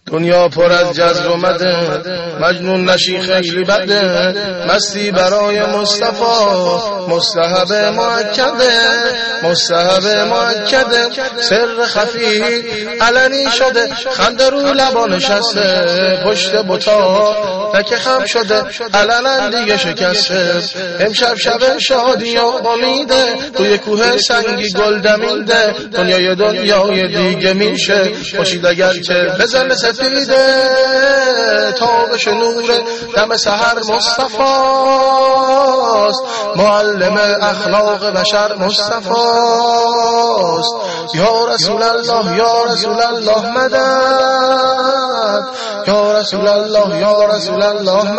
دنیا پر از جذر و مده، مجنون نشی خیلی بده، مستی برای مصطفی مستحب مؤکده، مستحب مؤکده. سر خفی علنی شده، خنده رو لبا نشسته، پشت بتا تک خم شده، علنا دیگه شکسته. امشب شب شادی و امیده، توی کوه سنگی گل دمیده، دنیای دیگه میشه باشید اگر که بزن سفیده. تابش نور دم سحر مصطفاست، معلم اخلاق بشر مصطفاست. یا رسول الله یا رسول الله مدد، یا رسول الله یا رسول الله